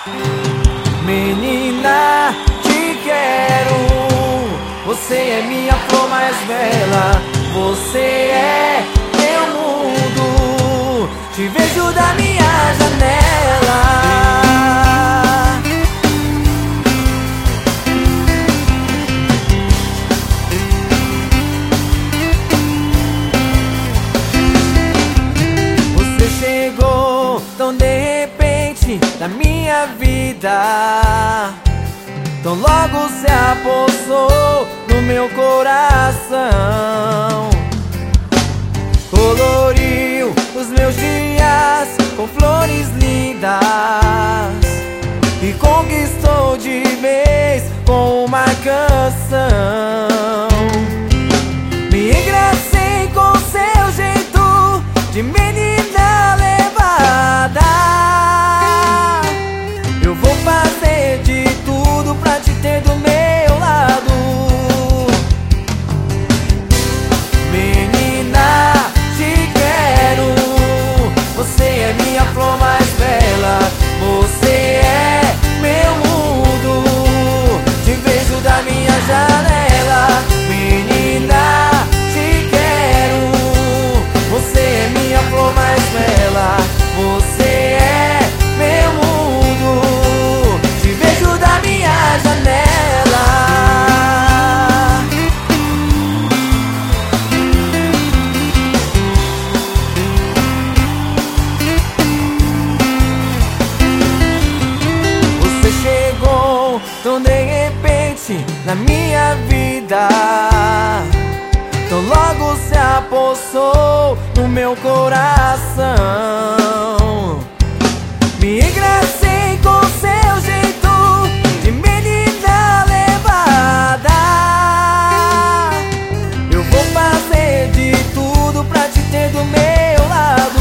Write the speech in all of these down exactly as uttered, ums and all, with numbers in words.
Menina, te quero. Você é minha flor mais bela. Você é meu mundo. Te vejo da minha janela. Você chegou tão de repente na minha vida, tão logo se apossou no meu coração. Coloriu os meus dias com flores lindas e conquistou de vez com uma canção. Me engracei com seu jeito de menina levada. Eu vou fazer de tudo pra te ter do meu lado. Menina, te quero. Você é minha flor mais bela. Você é meu mundo. Te vejo da minha janela. Menina, te quero. Você é minha flor mais bela. Você é meu mundo. Te vejo da minha janela. Você chegou tão de repente na minha vida, tão logo se apossou no meu coração. Me engracei com seu jeito de menina levada. Eu vou fazer de tudo pra te ter do meu lado.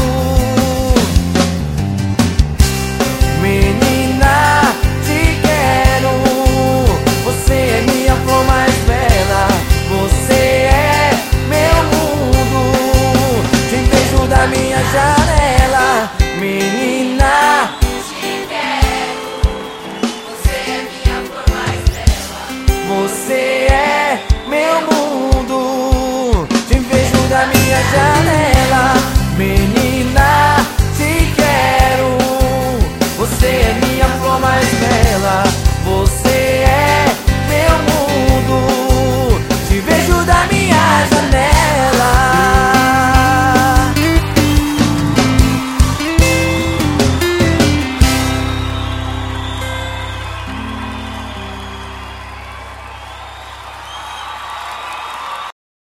Menina, te quero. Você é minha flor mais bela. Você é meu mundo. Te vejo da minha janela. Menina, Te quero. Você é minha flor mais bela. você é meu mundo. Te vejo da minha janela. Menina, te quero. Você é minha flor mais bela.